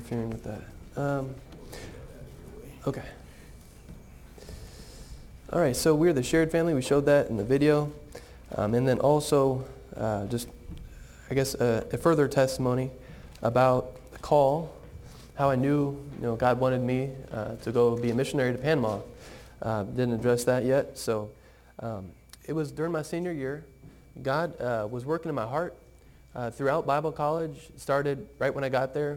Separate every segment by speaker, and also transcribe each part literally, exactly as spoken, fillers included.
Speaker 1: interfering with that. Um, okay. All right, so we're the shared family. We showed that in the video. Um, and then also, uh, just, I guess, a, a further testimony about the call, how I knew, you know, God wanted me uh, to go be a missionary to Panama. Uh, didn't address that yet. So um, it was during my senior year. God uh, was working in my heart uh, throughout Bible college. Started right when I got there.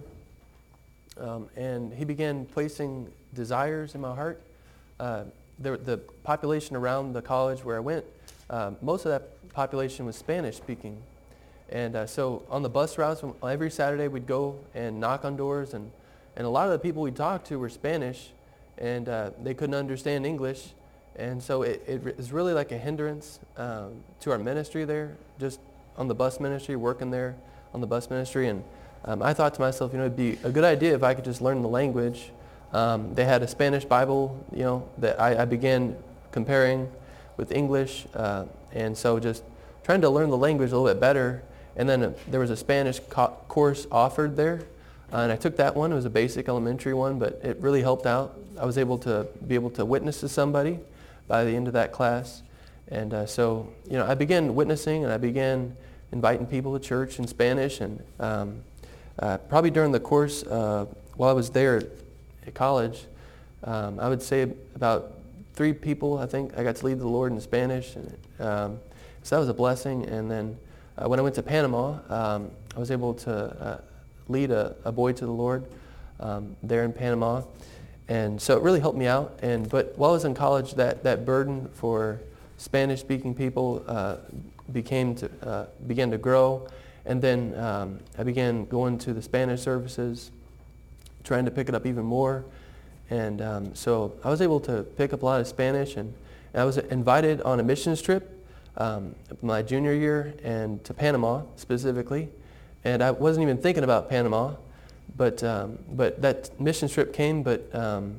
Speaker 1: Um, and he began placing desires in my heart. Uh, the, the population around the college where I went, uh, most of that population was Spanish speaking. And uh, so on the bus routes, every Saturday we'd go and knock on doors, and, and a lot of the people we talked to were Spanish, and uh, they couldn't understand English. And so it, it was really like a hindrance um, to our ministry there, just on the bus ministry, working there on the bus ministry. And um, I thought to myself, you know, it'd be a good idea if I could just learn the language. Um, they had a Spanish Bible, you know, that I, I began comparing with English. Uh, and so just trying to learn the language a little bit better. And then uh, there was a Spanish co- course offered there. Uh, and I took that one. It was a basic elementary one, but it really helped out. I was able to be able to witness to somebody by the end of that class. And uh, so, you know, I began witnessing, and I began inviting people to church in Spanish. And um, uh, probably during the course, uh, while I was there at college, um, I would say about three people, I think, I got to lead the Lord in Spanish. And, um, so that was a blessing. And then uh, when I went to Panama, um, I was able to uh, lead a, a boy to the Lord um, there in Panama. And so it really helped me out. And but while I was in college, that, that burden for Spanish-speaking people uh, became to uh, began to grow. And then um, I began going to the Spanish services, trying to pick it up even more. And um, so I was able to pick up a lot of Spanish. And, and I was invited on a missions trip um, my junior year, and to Panama specifically. And I wasn't even thinking about Panama. But um, but that mission trip came, but um,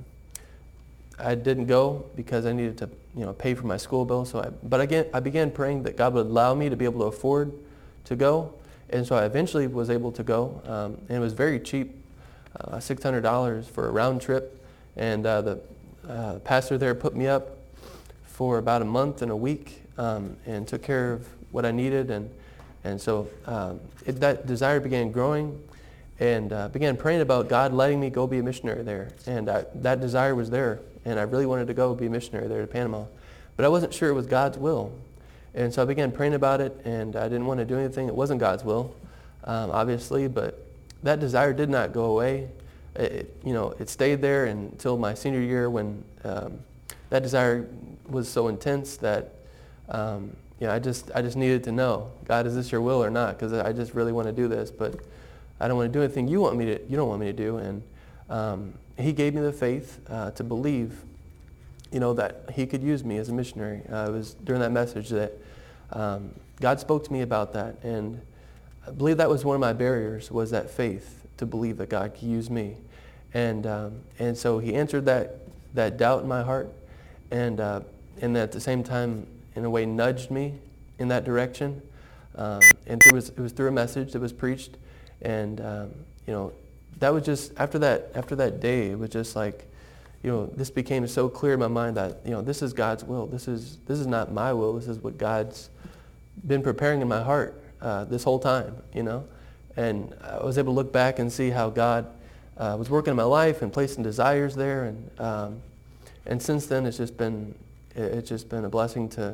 Speaker 1: I didn't go because I needed to, you know, pay for my school bill. So, I, but again, I began praying that God would allow me to be able to afford to go, and so I eventually was able to go. Um, and it was very cheap, uh, six hundred dollars for a round trip. And uh, the uh, pastor there put me up for about a month and a week, um, and took care of what I needed, and and so um, it, that desire began growing. And uh, began praying about God letting me go be a missionary there. And I, that desire was there. And I really wanted to go be a missionary there to Panama. But I wasn't sure it was God's will. And so I began praying about it, and I didn't want to do anything that wasn't God's will, um, obviously. But that desire did not go away. It, you know, it stayed there until my senior year, when um, that desire was so intense that um, you know, I just I just needed to know, God, is this your will or not? Because I just really want to do this. But I don't want to do anything you want me to. You don't want me to do, and um, He gave me the faith uh, to believe, you know, that He could use me as a missionary. Uh, it was during that message that um, God spoke to me about that, and I believe that was one of my barriers, was that faith to believe that God could use me, and um, and so He answered that that doubt in my heart, and uh, and at the same time, in a way, nudged me in that direction, um, and it was it was through a message that was preached. And um, you know, that was just after that after that day, it was just like, you know, this became so clear in my mind that, you know, this is God's will. This is this is not my will. This is what God's been preparing in my heart uh, this whole time. You know, and I was able to look back and see how God uh, was working in my life and placing desires there. And um, and since then, it's just been it's just been a blessing to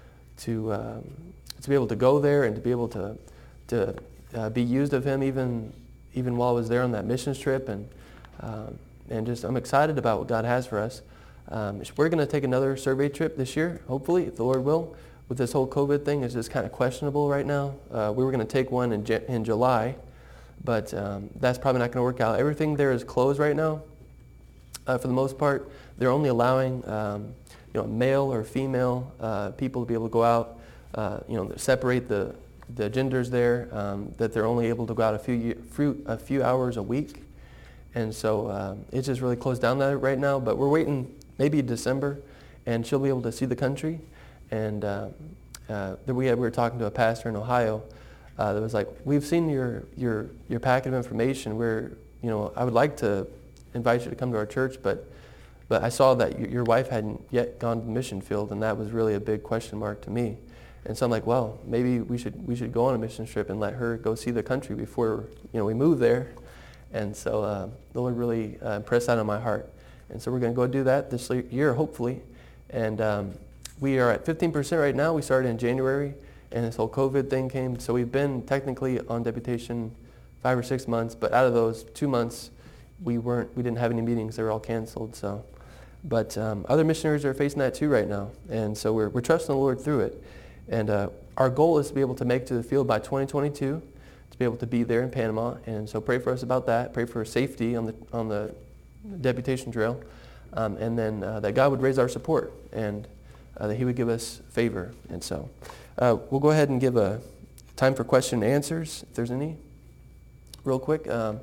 Speaker 1: to um, to be able to go there and to be able to to. Uh, be used of Him even even while I was there on that missions trip, and um, and just I'm excited about what God has for us. Um, we're going to take another survey trip this year, hopefully, if the Lord will. With this whole COVID thing, it's just kind of questionable right now. Uh, we were going to take one in J- in July, but um, that's probably not going to work out. Everything there is closed right now. Uh, for the most part, they're only allowing um, you know, male or female uh, people to be able to go out. Uh, you know, separate the the genders there, um, that they're only able to go out a few, few a few hours a week, and so um, it's just really closed down that right now. But we're waiting maybe December, and she'll be able to see the country. And uh, uh, we had, we were talking to a pastor in Ohio uh, that was like, "We've seen your your your packet of information. We're you know, I would like to invite you to come to our church, but but I saw that y- your wife hadn't yet gone to the mission field, and that was really a big question mark to me. And so I'm like, well, maybe we should we should go on a mission trip and let her go see the country before, you know, we move there. And so uh, the Lord really uh, impressed that on my heart. And so we're going to go do that this year, hopefully. And um, we are at fifteen percent right now. We started in January, and this whole COVID thing came. So we've been technically on deputation five or six months, but out of those two months, we weren't, we didn't have any meetings. They were all canceled. So, but um, other missionaries are facing that too right now, and so we're we're trusting the Lord through it. And uh, our goal is to be able to make it to the field by twenty twenty-two, to be able to be there in Panama. And so pray for us about that. Pray for safety on the on the deputation trail, um, and then uh, that God would raise our support and uh, that He would give us favor. And so uh, we'll go ahead and give a time for question and answers, if there's any. Real quick, um,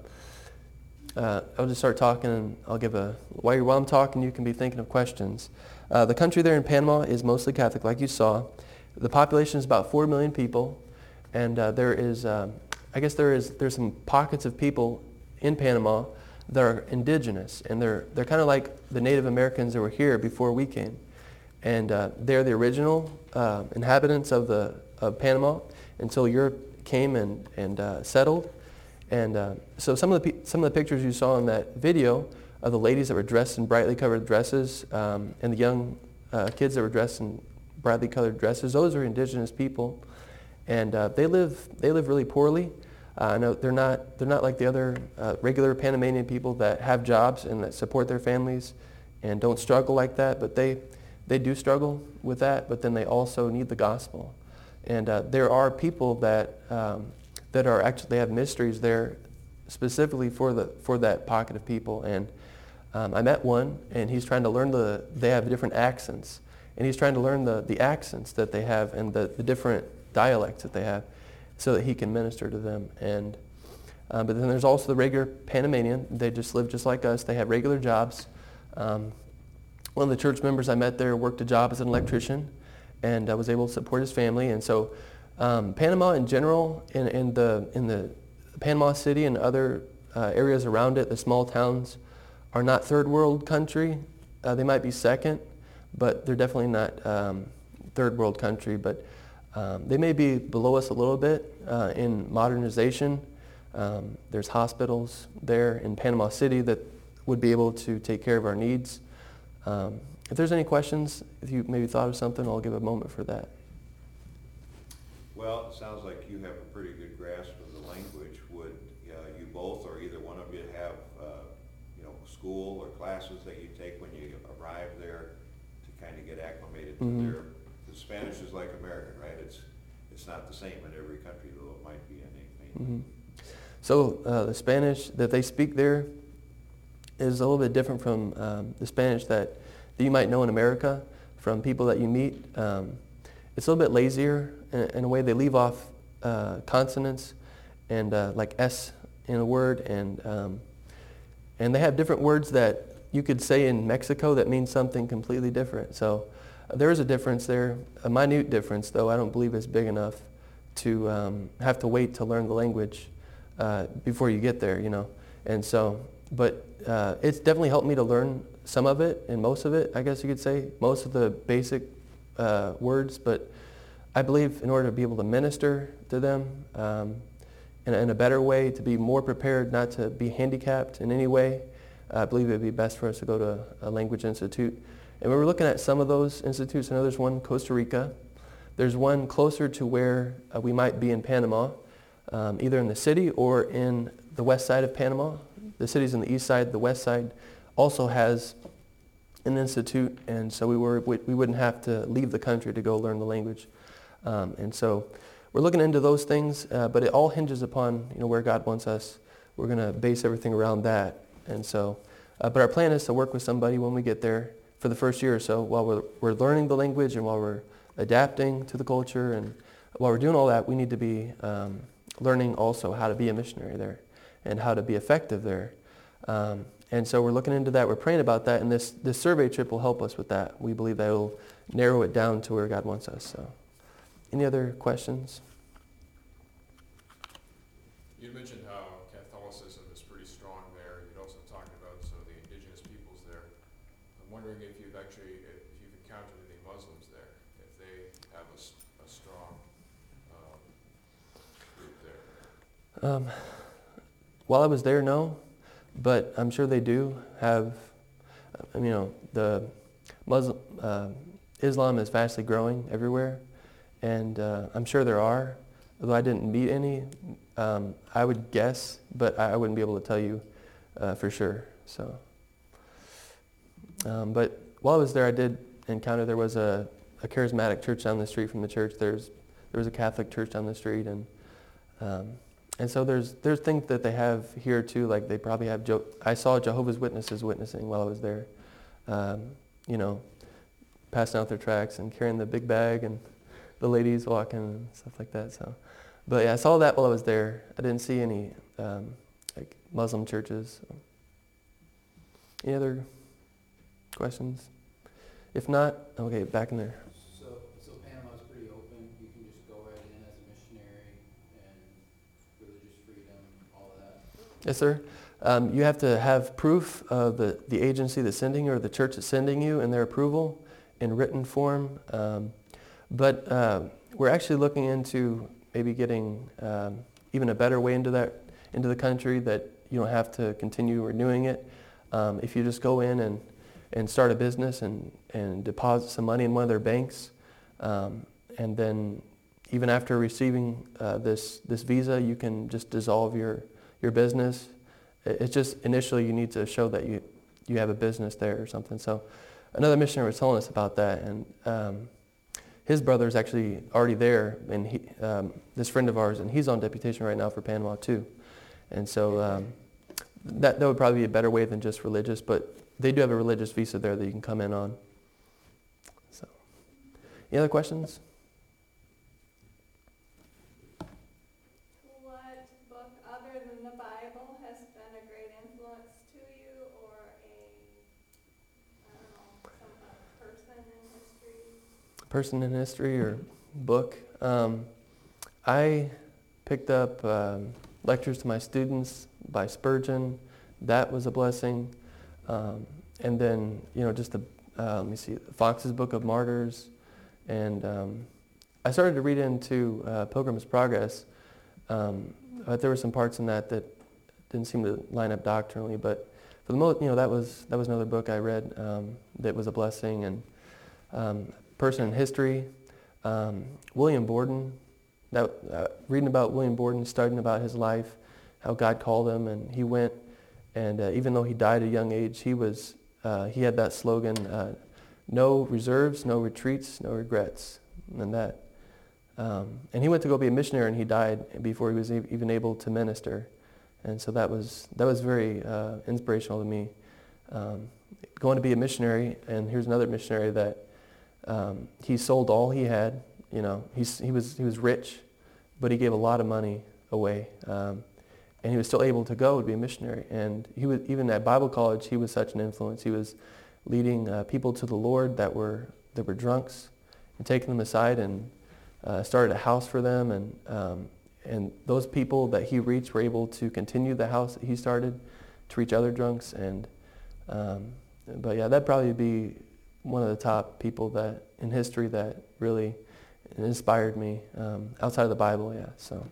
Speaker 1: uh, I'll just start talking, and I'll give a while you're while I'm talking, you can be thinking of questions. Uh, the country there in Panama is mostly Catholic, like you saw. The population is about four million people, and uh, there is, um, I guess there is there's some pockets of people in Panama that are indigenous, and they're they're kind of like the Native Americans that were here before we came, and uh, they're the original uh, inhabitants of the of Panama until Europe came and and uh, settled. And uh, so some of the some of the pictures you saw in that video of the ladies that were dressed in brightly colored dresses, um, and the young uh, kids that were dressed in brightly colored dresses, those are indigenous people, and uh, they live they live really poorly. Uh, I know they're not they're not like the other uh, regular Panamanian people that have jobs and that support their families and don't struggle like that, but they they do struggle with that. But then they also need the gospel, and uh, there are people that. Um, that are actually, they have mysteries there specifically for the for that pocket of people. And um, I met one, and he's trying to learn the, they have different accents, and he's trying to learn the, the accents that they have and the, the different dialects that they have so that he can minister to them. And uh, but then there's also the regular Panamanian. They just live just like us. They have regular jobs. Um, one of the church members I met there worked a job as an electrician, and uh, was able to support his family. And so Um, Panama in general, in, in the in the Panama City and other uh, areas around it, the small towns, are not third world country. Uh, they might be second, but they're definitely not um, third world country. But um, they may be below us a little bit uh, in modernization. Um, there's hospitals there in Panama City that would be able to take care of our needs. Um, if there's any questions, if you maybe thought of something, I'll give a moment for that.
Speaker 2: Well, it sounds like you have a pretty good grasp of the language. Would uh, you both or either one of you have, uh, you know, school or classes that you take when you arrive there to kind of get acclimated to
Speaker 1: Mm-hmm.
Speaker 2: their, because Spanish is like American, right? It's it's not the same in every country, though it might be in England.
Speaker 1: Mm-hmm. So uh, the Spanish that they speak there is a little bit different from um, the Spanish that, that you might know in America from people that you meet. Um, it's a little bit lazier in, in a way. They leave off uh, consonants and uh, like S in a word, and um, and they have different words that you could say in Mexico that mean something completely different. So uh, there is a difference there, a minute difference, though I don't believe it's big enough to um, have to wait to learn the language uh, before you get there, you know. And so, but uh, it's definitely helped me to learn some of it and most of it, I guess you could say, most of the basic uh, words. But I believe in order to be able to minister to them um, in, a, in a better way, to be more prepared, not to be handicapped in any way, I believe it would be best for us to go to a language institute. And we were looking at some of those institutes. I know there's one in Costa Rica. There's one closer to where uh, we might be in Panama, um, either in the city or in the west side of Panama. The city's in the east side. The west side also has an institute, and so we were we, we wouldn't have to leave the country to go learn the language. Um, and so we're looking into those things, uh, but it all hinges upon, you know, where God wants us. We're going to base everything around that. And so, uh, but our plan is to work with somebody when we get there for the first year or so while we're, we're learning the language and while we're adapting to the culture. And while we're doing all that, we need to be um, learning also how to be a missionary there and how to be effective there. Um, and so we're looking into that. We're praying about that. And this, this survey trip will help us with that. We believe that it will narrow it down to where God wants us. So. Any other questions?
Speaker 3: You mentioned how Catholicism is pretty strong wondering if you've actually, if you've encountered any Muslims there, if they have a, s- a strong um, group there.
Speaker 1: Um, while I was there, no, but I'm sure they do have, uh, you know, the Muslim, uh, Islam is vastly growing everywhere, and uh, I'm sure there are, although I didn't meet any. Um, I would guess, but I, I wouldn't be able to tell you uh, for sure. So, um, but while I was there, I did encounter there was a, a charismatic church down the street from the church. There's there was a Catholic church down the street, and um, and so there's there's things that they have here too. Like they probably have. Jo- I saw Jehovah's Witnesses witnessing while I was there. Um, you know, passing out their tracts and carrying the big bag, and the ladies walking and stuff like that. So, but yeah, I saw that while I was there. I didn't see any um, like Muslim churches. So. Any other questions? If not, okay, back in there.
Speaker 4: So, so Panama's pretty open. You can just go right in as a missionary and religious freedom, all of that.
Speaker 1: Yes, sir. Um, you have to have proof of the, the agency that's sending you or the church that's sending you and their approval in written form. Um, but uh, we're actually looking into maybe getting um, even a better way into that into the country that you don't have to continue renewing it. Um, if you just go in and, and start a business and, and deposit some money in one of their banks, um, and then even after receiving uh, this this visa, you can just dissolve your, your business. It's just initially you need to show that you, you have a business there or something. So another missionary was telling us about that, and um, his brother is actually already there, and he, um, this friend of ours, and he's on deputation right now for Panama too. And so um, that, that would probably be a better way than just religious, but they do have a religious visa there that you can come in on. So, any other questions?
Speaker 5: What book other than the Bible has been a great influence to you, or a, I don't know, some uh, person in history?
Speaker 1: Person in history or book? Um, I picked up um, lectures to my students by Spurgeon. That was a blessing. Um, and then, you know, just the, uh, let me see, Fox's Book of Martyrs. And um, I started to read into uh, Pilgrim's Progress, um, but there were some parts in that that didn't seem to line up doctrinally. But for the most, you know, that was that was another book I read um, that was a blessing. And um, person in history, um, William Borden. That uh, reading about William Borden, studying about his life, how God called him, and he went. And uh, even though he died at a young age, he was uh, he had that slogan: uh, "No reserves, no retreats, no regrets." And that, um, and he went to go be a missionary, and he died before he was e- even able to minister. And so that was that was very uh, inspirational to me. Um, going to be a missionary, and here's another missionary that um, he sold all he had. You know, he's, he was he was rich, but he gave a lot of money away, um, and he was still able to go to be a missionary. And he was even at Bible college. He was such an influence. He was leading uh, people to the Lord that were that were drunks, and taking them aside and uh, started a house for them. And um, and those people that he reached were able to continue the house that he started to reach other drunks. And um, but yeah, that'd probably be one of the top people that in history that really inspired me um, outside of the Bible. Yeah, so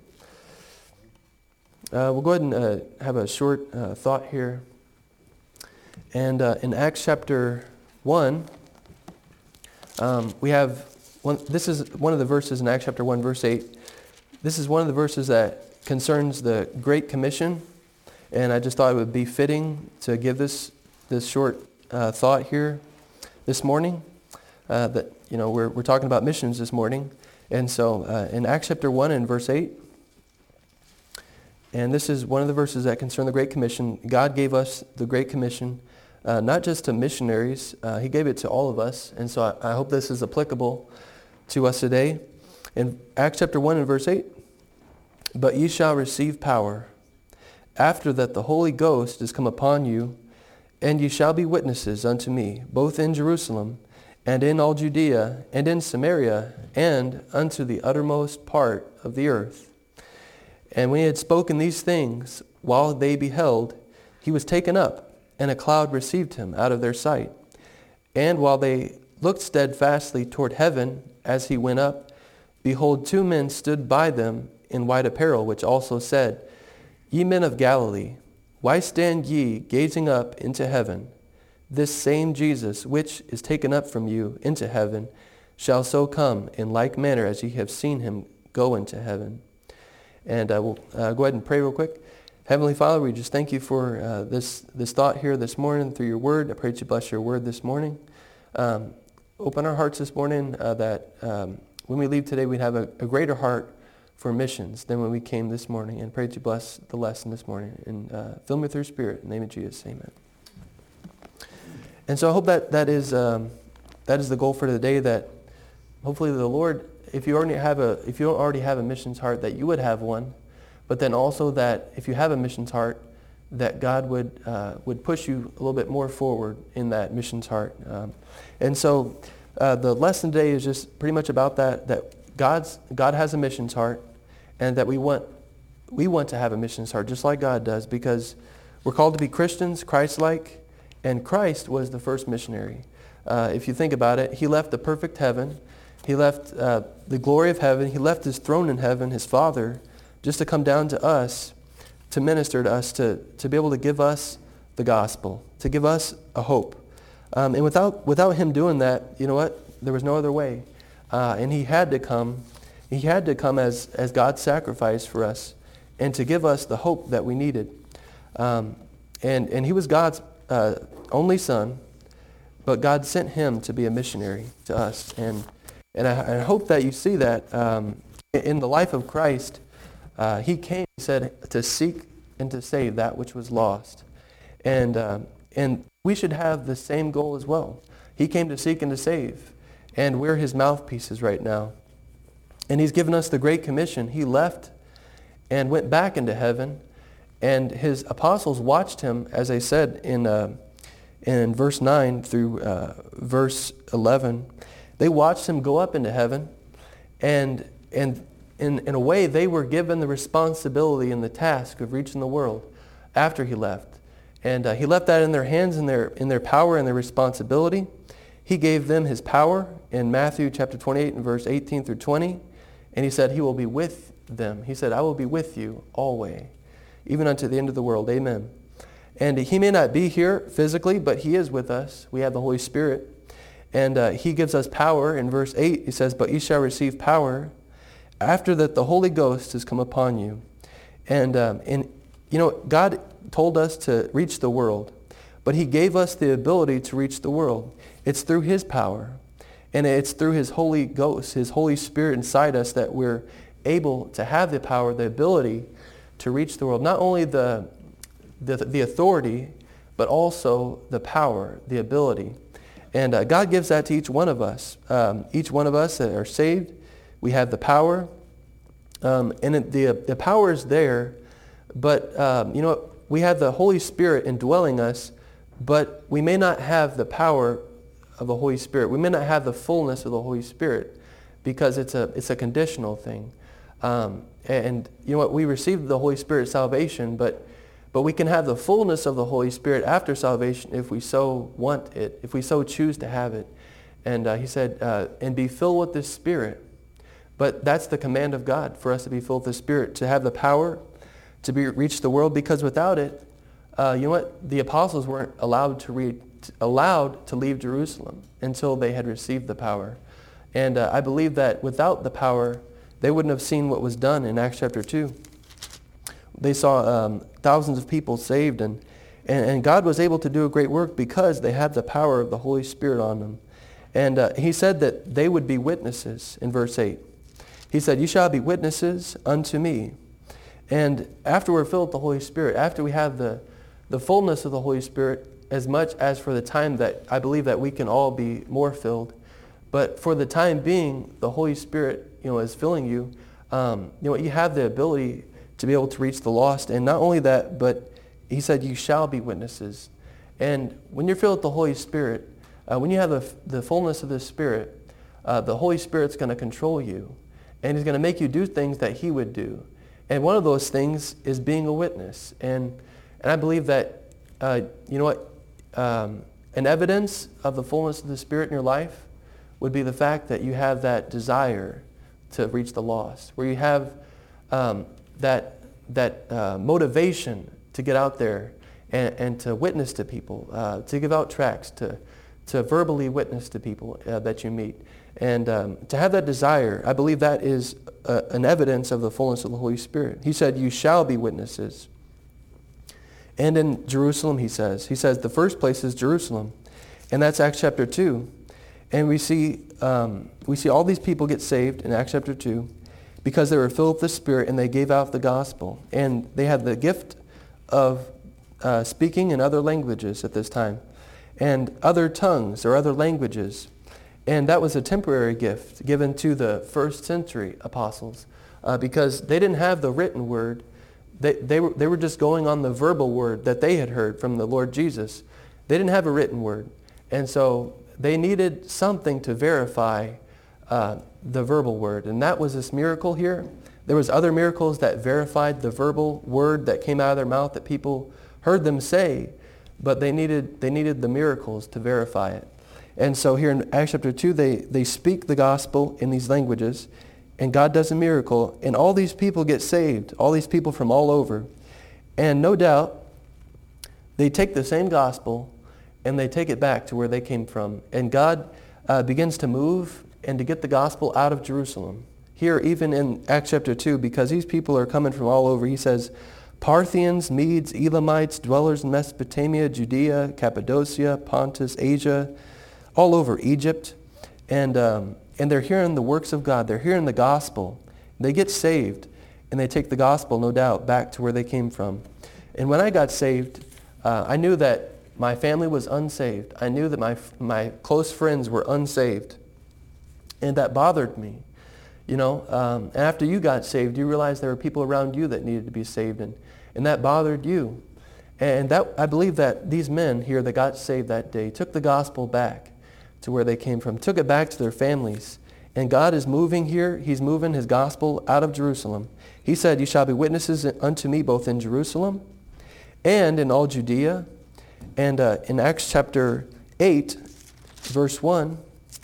Speaker 1: uh, we'll go ahead and uh, have a short uh, thought here. And uh, in Acts chapter one, um, we have one. This is one of the verses in Acts chapter one, verse eight. This is one of the verses that concerns the Great Commission, and I just thought it would be fitting to give this this short uh, thought here this morning. Uh, that you know we're we're talking about missions this morning, and so uh, in Acts chapter one and verse eight, and this is one of the verses that concern the Great Commission. God gave us the Great Commission, uh, not just to missionaries. Uh, he gave it to all of us, and so I, I hope this is applicable to us today. In Acts chapter one and verse eight, but ye shall receive power after that the Holy Ghost is come upon you, and ye shall be witnesses unto me, both in Jerusalem, and in all Judea, and in Samaria, and unto the uttermost part of the earth. And when he had spoken these things, while they beheld, he was taken up, and a cloud received him out of their sight. And while they looked steadfastly toward heaven as he went up, behold, two men stood by them in white apparel, which also said, Ye men of Galilee, why stand ye gazing up into heaven? This same Jesus, which is taken up from you into heaven, shall so come in like manner as ye have seen him go into heaven. And uh, we'll uh, go ahead and pray real quick. Heavenly Father, we just thank you for uh, this this thought here this morning through your word. I pray that you bless your word this morning. Um, open our hearts this morning uh, that um, when we leave today, we'd have a, a greater heart for missions than when we came this morning. And pray that you bless the lesson this morning. And uh, fill me with your spirit. In the name of Jesus, amen. And so I hope that that is um, that is the goal for today, that hopefully the Lord, if you already have a if you don't already have a missions heart, that you would have one. But then also that if you have a missions heart, that God would uh, would push you a little bit more forward in that missions heart. Um, and so uh, the lesson today is just pretty much about that, that God's God has a missions heart, and that we want we want to have a missions heart just like God does, because we're called to be Christians, Christ-like, and Christ was the first missionary. Uh, if you think about it, he left the perfect heaven. He left uh, the glory of heaven. He left his throne in heaven, his Father, just to come down to us, to minister to us, to, to be able to give us the gospel, to give us a hope. Um, and without without him doing that, you know what? There was no other way. Uh, and he had to come. He had to come as, as God's sacrifice for us and to give us the hope that we needed. Um, and, and he was God's uh, only son, but God sent him to be a missionary to us. And, and I, I hope that you see that um, in the life of Christ. Uh, he came, he said, to seek and to save that which was lost. And uh, and we should have the same goal as well. He came to seek and to save. And we're his mouthpieces right now. And he's given us the Great Commission. He left and went back into heaven. And his apostles watched him, as they said in uh, in verse nine through uh, verse eleven. They watched him go up into heaven. And and In, in a way, they were given the responsibility and the task of reaching the world after he left. And uh, he left that in their hands, in their, in their power and their responsibility. He gave them his power in Matthew chapter twenty-eight and verse eighteen through twenty. And he said he will be with them. He said, I will be with you always, even unto the end of the world. Amen. And he may not be here physically, but he is with us. We have the Holy Spirit. And uh, he gives us power. In verse eight, he says, but ye shall receive power after that the Holy Ghost has come upon you. And, um, and you know, God told us to reach the world, but he gave us the ability to reach the world. It's through his power, and it's through his Holy Ghost, his Holy Spirit inside us, that we're able to have the power, the ability to reach the world. Not only the, the, the authority, but also the power, the ability. And uh, God gives that to each one of us. Um, each one of us that are saved, we have the power, um, and it, the the power is there, but um, you know we have the Holy Spirit indwelling us, but we may not have the power of the Holy Spirit. We may not have the fullness of the Holy Spirit, because it's a it's a conditional thing. Um, and you know what? We received the Holy Spirit at salvation, but but we can have the fullness of the Holy Spirit after salvation if we so want it, if we so choose to have it. And uh, he said, uh, and be filled with the Spirit. But that's the command of God, for us to be filled with the Spirit, to have the power to be, reach the world, because without it, uh, you know what? The apostles weren't allowed to, read, allowed to leave Jerusalem until they had received the power. And uh, I believe that without the power, they wouldn't have seen what was done in Acts chapter two. They saw um, thousands of people saved, and, and, and God was able to do a great work because they had the power of the Holy Spirit on them. And uh, he said that they would be witnesses in verse eight. He said, you shall be witnesses unto me. And after we're filled with the Holy Spirit, after we have the, the fullness of the Holy Spirit, as much as for the time that I believe that we can all be more filled, but for the time being, the Holy Spirit, you know, is filling you. Um, you know, you have the ability to be able to reach the lost. And not only that, but he said, you shall be witnesses. And when you're filled with the Holy Spirit, uh, when you have the, the fullness of the Spirit, uh, the Holy Spirit's going to control you. And he's going to make you do things that he would do. And one of those things is being a witness. And and I believe that, uh, you know what, um, an evidence of the fullness of the Spirit in your life would be the fact that you have that desire to reach the lost, where you have um, that, that uh, motivation to get out there and, and to witness to people, uh, to give out tracts, to, to verbally witness to people uh, that you meet. And um, to have that desire, I believe that is a, an evidence of the fullness of the Holy Spirit. He said, you shall be witnesses. And in Jerusalem, he says, he says the first place is Jerusalem. And that's Acts chapter two. And we see um, we see all these people get saved in Acts chapter two because they were filled with the Spirit and they gave out the gospel. And they had the gift of uh, speaking in other languages at this time, and other tongues or other languages. And that was a temporary gift given to the first century apostles uh, because they didn't have the written word. They, they, were, they were just going on the verbal word that they had heard from the Lord Jesus. They didn't have a written word. And so they needed something to verify uh, the verbal word. And that was this miracle here. There was other miracles that verified the verbal word that came out of their mouth that people heard them say, but they needed, they needed the miracles to verify it. And so here in Acts chapter two, they, they speak the gospel in these languages, and God does a miracle, and all these people get saved, all these people from all over. And no doubt, they take the same gospel, and they take it back to where they came from. And God uh, begins to move and to get the gospel out of Jerusalem. Here, even in Acts chapter two, because these people are coming from all over, he says, Parthians, Medes, Elamites, dwellers in Mesopotamia, Judea, Cappadocia, Pontus, Asia, all over Egypt. And um, and they're hearing the works of God. They're hearing the gospel. They get saved, and they take the gospel, no doubt, back to where they came from. And when I got saved, uh, I knew that my family was unsaved. I knew that my my close friends were unsaved. And that bothered me. You know, um, and after you got saved, you realized there were people around you that needed to be saved, and, and that bothered you. And that I believe that these men here that got saved that day took the gospel back to where they came from, took it back to their families. And God is moving here. He's moving his gospel out of Jerusalem. He said, you shall be witnesses unto me both in Jerusalem and in all Judea. And uh, in Acts chapter eight, verse one,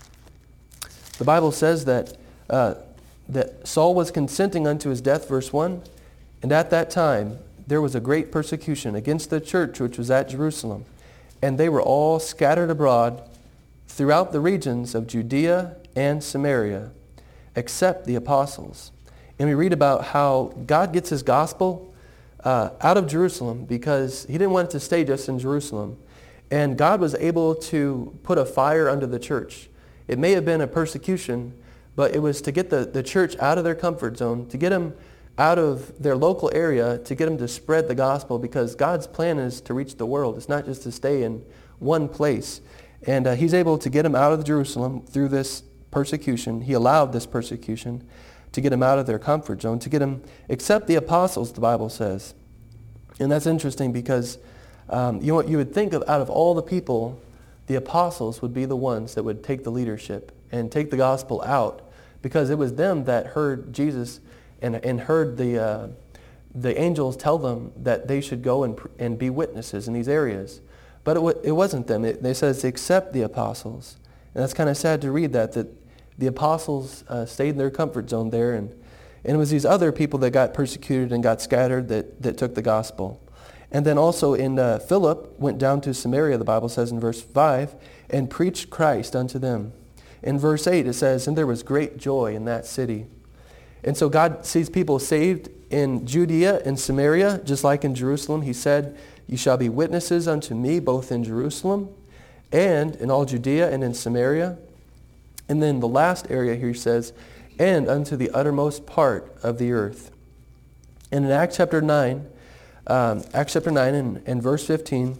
Speaker 1: the Bible says that, uh, that Saul was consenting unto his death, verse one, and at that time there was a great persecution against the church which was at Jerusalem. And they were all scattered abroad throughout the regions of Judea and Samaria, except the apostles. And we read about how God gets his gospel uh, out of Jerusalem because he didn't want it to stay just in Jerusalem. And God was able to put a fire under the church. It may have been a persecution, but it was to get the, the church out of their comfort zone, to get them out of their local area, to get them to spread the gospel, because God's plan is to reach the world. It's not just to stay in one place. And uh, he's able to get them out of Jerusalem through this persecution. He allowed this persecution to get them out of their comfort zone, to get them, except the apostles, the Bible says. And that's interesting because um, you know what, you would think of out of all the people, the apostles would be the ones that would take the leadership and take the gospel out, because it was them that heard Jesus and, and heard the, uh, the angels tell them that they should go and, and be witnesses in these areas. But it, w- it wasn't them. It, it says except the apostles. And that's kind of sad to read that, that the apostles uh, stayed in their comfort zone there. And, and it was these other people that got persecuted and got scattered that, that took the gospel. And then also in uh, Philip went down to Samaria, the Bible says in verse five, and preached Christ unto them. In verse eight it says, and there was great joy in that city. And so God sees people saved in Judea and Samaria, just like in Jerusalem. He said, you shall be witnesses unto me both in Jerusalem and in all Judea and in Samaria. And then the last area here says, and unto the uttermost part of the earth. And in Acts chapter nine, um, Acts chapter nine and, and verse fifteen,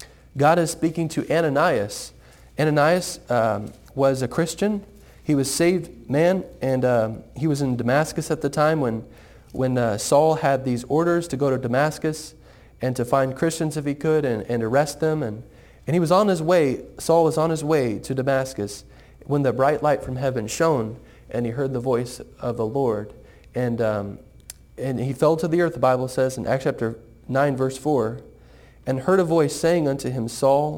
Speaker 1: God is speaking to Ananias. Ananias um, was a Christian. He was saved man, and um, he was in Damascus at the time when, when uh, Saul had these orders to go to Damascus and to find Christians if he could and, and arrest them. And, and he was on his way, Saul was on his way to Damascus when the bright light from heaven shone and he heard the voice of the Lord. And, um, and he fell to the earth, the Bible says in Acts chapter nine verse four, and heard a voice saying unto him, Saul,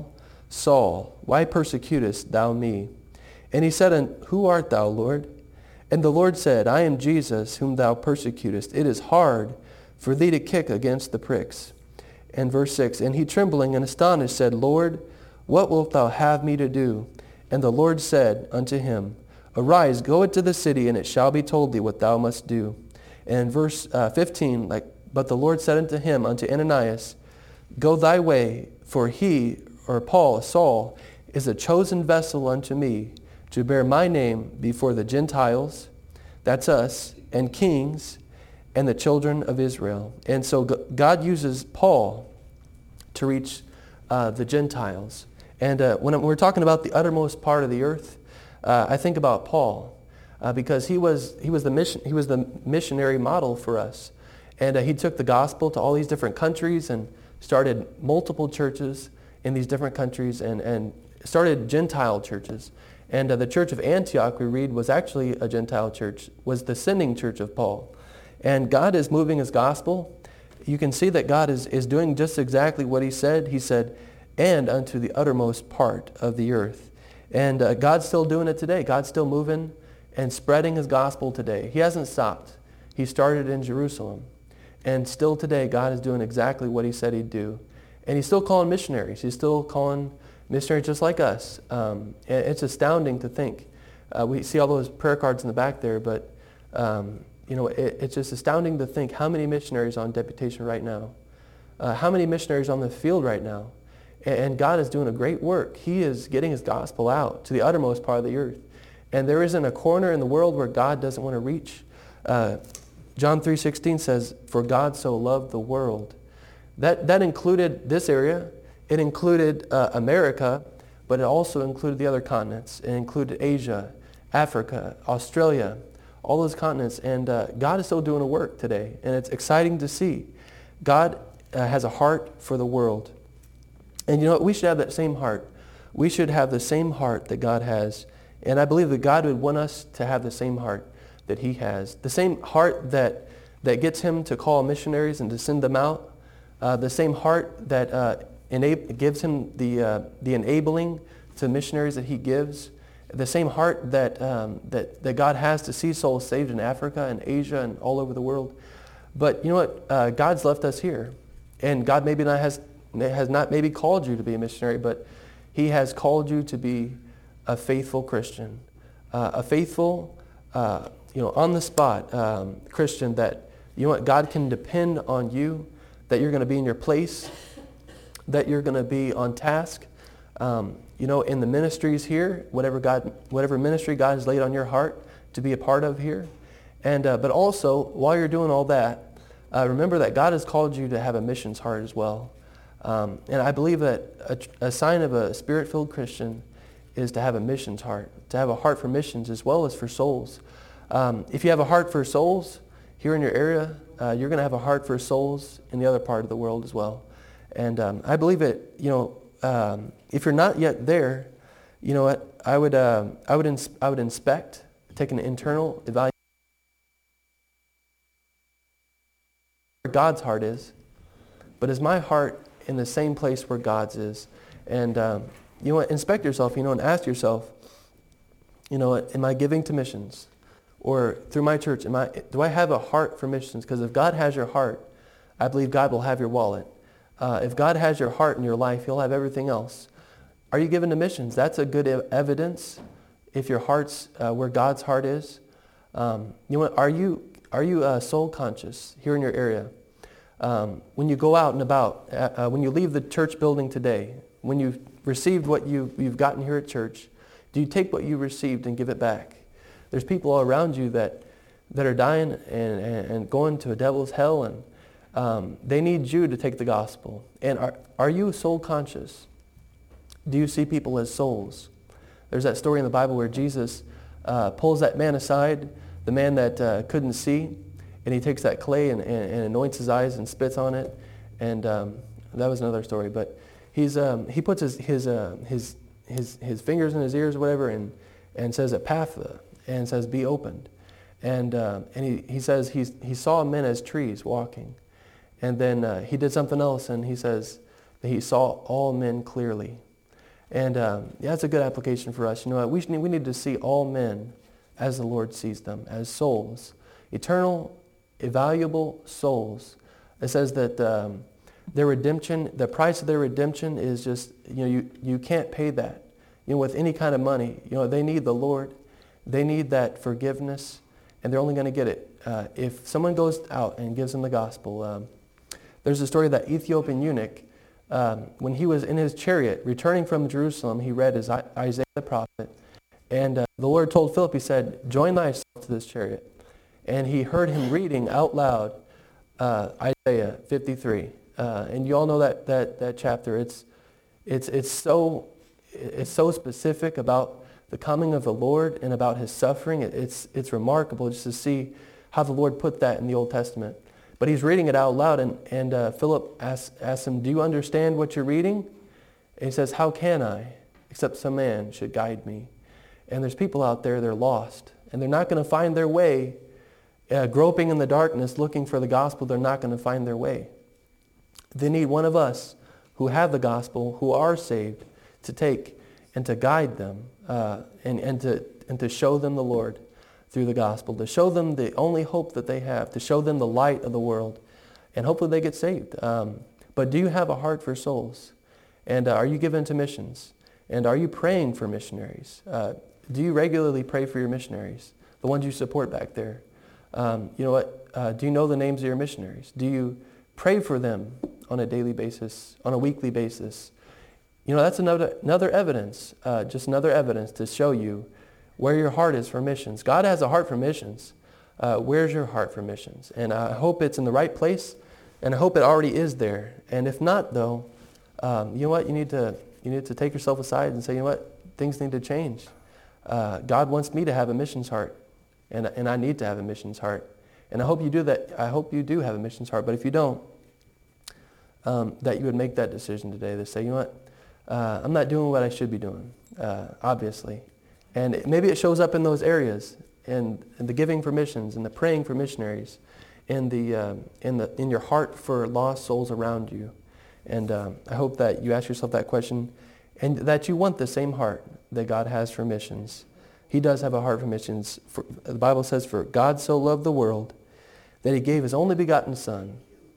Speaker 1: Saul, why persecutest thou me? And he said, Who art thou, Lord? And the Lord said, I am Jesus, whom thou persecutest. It is hard for thee to kick against the pricks. And verse six, And he trembling and astonished said, Lord, what wilt thou have me to do? And the Lord said unto him, Arise, go into the city, and it shall be told thee what thou must do. And verse uh, fifteen, like, But the Lord said unto him, unto Ananias, Go thy way, for he, or Paul, Saul, is a chosen vessel unto me, to bear my name before the Gentiles, that's us, and kings, and the children of Israel. And so God uses Paul to reach uh, the Gentiles. And uh, when we're talking about the uttermost part of the earth, uh, I think about Paul, uh, because he was he was the mission he was the missionary model for us, and uh, he took the gospel to all these different countries and started multiple churches in these different countries, and and started Gentile churches. And uh, the church of Antioch, we read, was actually a Gentile church, was the sending church of Paul. And God is moving his gospel. You can see that God is, is doing just exactly what he said. He said, and unto the uttermost part of the earth. And uh, God's still doing it today. God's still moving and spreading his gospel today. He hasn't stopped. He started in Jerusalem. And still today, God is doing exactly what he said he'd do. And he's still calling missionaries. He's still calling missionaries just like us. Um, and it's astounding to think. Uh, we see all those prayer cards in the back there, but um, you know, it, it's just astounding to think how many missionaries on deputation right now, uh, how many missionaries on the field right now. And, and God is doing a great work. He is getting his gospel out to the uttermost part of the earth. And there isn't a corner in the world where God doesn't want to reach. Uh, John three sixteen says, For God so loved the world. That, that included this area. It included uh, America, but it also included the other continents. It included Asia, Africa, Australia, all those continents. And uh, God is still doing a work today, and it's exciting to see. God uh, has a heart for the world. And you know what? We should have that same heart. We should have the same heart that God has. And I believe that God would want us to have the same heart that he has. The same heart that, that gets him to call missionaries and to send them out. Uh, the same heart that uh, enab- gives him the, uh, the enabling to missionaries that he gives. The same heart that, um, that, that God has to see souls saved in Africa and Asia and all over the world. But you know what? Uh, God's left us here. And God maybe not has, has not maybe called you to be a missionary, but he has called you to be a faithful Christian. Uh, a faithful, uh, you know, on the spot um, Christian that, you know what, God can depend on you, that you're going to be in your place, that you're going to be on task. Um, you know, in the ministries here, whatever God, whatever ministry God has laid on your heart to be a part of here. And uh, but also, while you're doing all that, uh, remember that God has called you to have a missions heart as well. Um, and I believe that a, a sign of a spirit-filled Christian is to have a missions heart, to have a heart for missions as well as for souls. Um, if you have a heart for souls here in your area, uh, you're going to have a heart for souls in the other part of the world as well. And um, I believe it, you know, um, if you're not yet there, you know what, I would, uh, I would, ins- I would inspect, take an internal evaluation where God's heart is. But is my heart in the same place where God's is? And um, you know what, inspect yourself, you know, and ask yourself, you know, am I giving to missions? Or through my church, am I, do I have a heart for missions? Because if God has your heart, I believe God will have your wallet. Uh, if God has your heart in your life, he'll have everything else. Are you given to missions? That's a good ev- evidence if your heart's uh, where God's heart is. Um, you know what, are you, are you uh, soul conscious here in your area? Um, when you go out and about, uh, uh, when you leave the church building today, when you've received what you, you've gotten here at church, do you take what you received and give it back? There's people all around you that, that are dying and, and, and going to a devil's hell, and um, they need you to take the gospel. And are, are you soul conscious? Do you see people as souls? There's that story in the Bible where Jesus uh, pulls that man aside, the man that uh, couldn't see, and he takes that clay and, and, and anoints his eyes and spits on it. And um, that was another story. But he's um, he puts his his, uh, his his his fingers in his ears or whatever, and and says Ephphatha, and says be opened. And uh, and he, he says he's, he saw men as trees walking. And then uh, he did something else, and he says that he saw all men clearly. And um, yeah, that's a good application for us. You know what? We, should, we need to see all men as the Lord sees them, as souls. Eternal, invaluable souls. It says that um, their redemption, the price of their redemption is just, you know, you, you can't pay that. You know, with any kind of money. You know, they need the Lord. They need that forgiveness, and they're only going to get it uh, if someone goes out and gives them the gospel. Um, there's a story of that Ethiopian eunuch. Um, when he was in his chariot returning from Jerusalem, he read his I- Isaiah the prophet, and uh, the Lord told Philip, he said, join thyself to this chariot. And he heard him reading out loud uh, Isaiah fifty-three. Uh, and you all know that, that, that chapter. It's, it's, it's, so, it's so specific about the coming of the Lord and about his suffering. It, it's, it's remarkable just to see how the Lord put that in the Old Testament. But he's reading it out loud, and, and uh, Philip asks, asks him, do you understand what you're reading? And he says, how can I, except some man should guide me? And there's people out there, they're lost, and they're not going to find their way, uh, groping in the darkness, looking for the gospel. They're not going to find their way. They need one of us who have the gospel, who are saved, to take and to guide them uh, and, and, to, and to show them the Lord through the gospel, to show them the only hope that they have, to show them the light of the world, and hopefully they get saved. Um, but do you have a heart for souls? And uh, are you given to missions? And are you praying for missionaries? Uh, do you regularly pray for your missionaries, the ones you support back there? Um, you know what? Uh, do you know the names of your missionaries? Do you pray for them on a daily basis, on a weekly basis? You know, that's another, another evidence, uh, just another evidence to show you where your heart is for missions. God has a heart for missions. Uh, where's your heart for missions? And I hope it's in the right place, and I hope it already is there. And if not, though, um, you know what? You need to you need to take yourself aside and say, you know what? Things need to change. Uh, God wants me to have a missions heart, and and I need to have a missions heart. And I hope you do that. I hope you do have a missions heart. But if you don't, um, that you would make that decision today to say, you know what? Uh, I'm not doing what I should be doing, uh, obviously. And it, maybe it shows up in those areas, in, in the giving for missions, and the praying for missionaries, in the um, in the in your heart for lost souls around you. And um, I hope that you ask yourself that question, and that you want the same heart that God has for missions. He does have a heart for missions. For, the Bible says, "For God so loved the world that He gave His only begotten Son."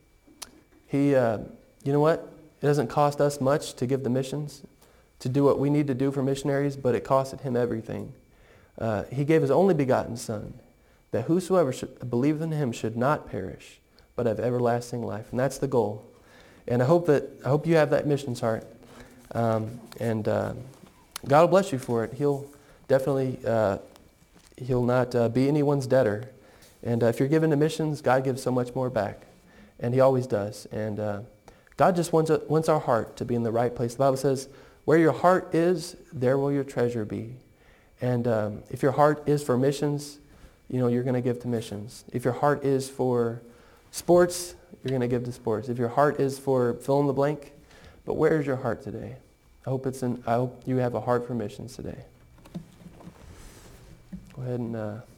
Speaker 1: He, uh, you know what? It doesn't cost us much to give the missions, to do what we need to do for missionaries, but it costed Him everything. Uh, he gave His only begotten Son, that whosoever should believe in Him should not perish, but have everlasting life. And that's the goal. And I hope that I hope you have that missions heart. Um, and uh, God will bless you for it. He'll definitely, uh, He'll not uh, be anyone's debtor. And uh, if you're given to missions, God gives so much more back. And He always does. And uh, God just wants, a, wants our heart to be in the right place. The Bible says, where your heart is, there will your treasure be. And um, if your heart is for missions, you know, you're going to give to missions. If your heart is for sports, you're going to give to sports. If your heart is for fill in the blank, but where is your heart today? I hope it's in, I hope you have a heart for missions today. Go ahead and uh,